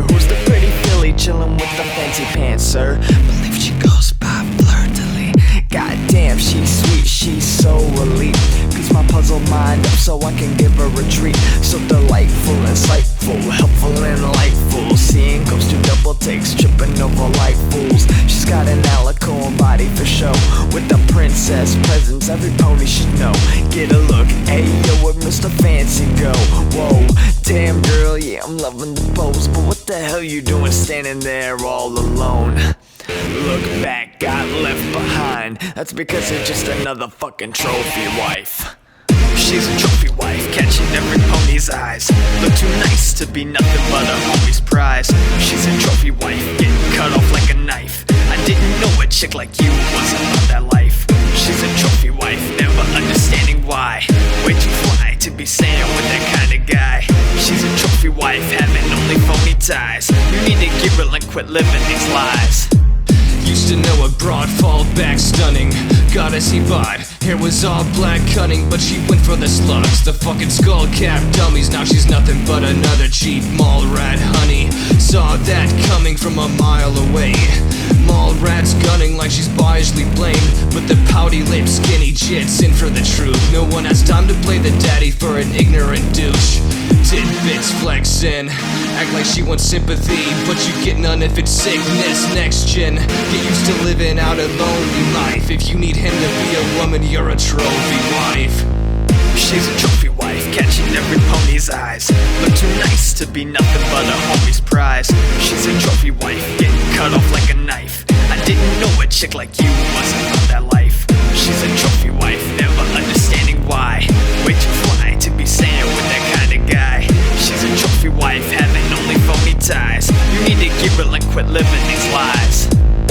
Who's the pretty filly chillin' with the fancy pants, sir? Believe she goes by Blur-Delete. Goddamn, she's sweet, she's so elite. Piece my puzzle mind up so I can give her a treat. So delightful, insightful, helpful and delightful. Seeing ghosts do double takes, tripping over like fools. She's got an alicorn body for show, with the princess presence every pony should know. Get a look, ayo, where Mr. Fancy go? Whoa, damn girl, yeah, I'm loving the pose. But what the hell you doing standing there all alone? Look back, got left behind. That's because you're just another fucking trophy wife. She's a trophy wife, catching every pony's eyes. Look too nice to be nothing but a homie's prize. She's a trophy wife, getting cut off like a knife. I didn't know a chick like you wasn't about that life. She's a trophy wife, never understanding why. Way too fly to be staying with that kind of guy. She's a trophy wife, having only phony ties. You need to give her and quit living these lies. Used to know a broad, fall back stunning goddess he bought. Hair was all black cunning, but she went for the slugs. The fucking skull cap dummies, now she's nothing but another cheap mall rat, honey. Saw that coming from a mile away. Mall rats gunning like she's biasly blamed, but the pouty lips skinny jits in for the truth. No one has time to play the daddy for an ignorant douche. Tidbits flexin', act like she wants sympathy, but you get none if it's sickness. Next gen, get used to living out a lonely life. If you need him to be a woman, you're a trophy wife. She's a trophy wife, catching every pony's eyes. Look too nice to be nothing but a homie's prize. She's a trophy wife, getting cut off like a knife. I didn't know a chick like you wasn't about that life. She's a trophy wife, never understanding why. Way too fly to be staying with that kind of guy. She's a trophy wife, having only phony ties. You need to give her and quit living these lies.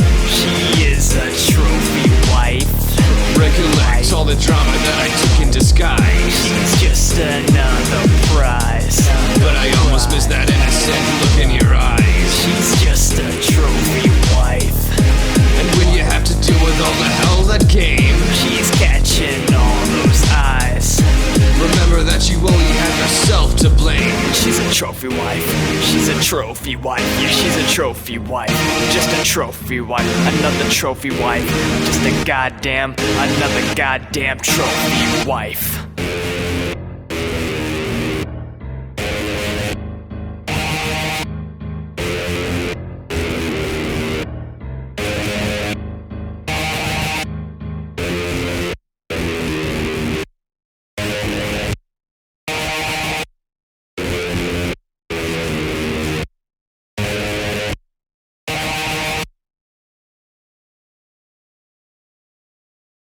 She is a trophy wife. Recollect all the drama that I took in disguise. She's just another prize. But I almost missed that innocent look in your eyes. She's just a trophy wife. And when you have to deal with all the hell that came, she's catching all those eyes. remember that you only have yourself to blame. She's a trophy wife. She's a trophy wife. Yeah, she's a trophy wife. Just a trophy wife. Another trophy wife. Just a goddamn, another goddamn trophy wife.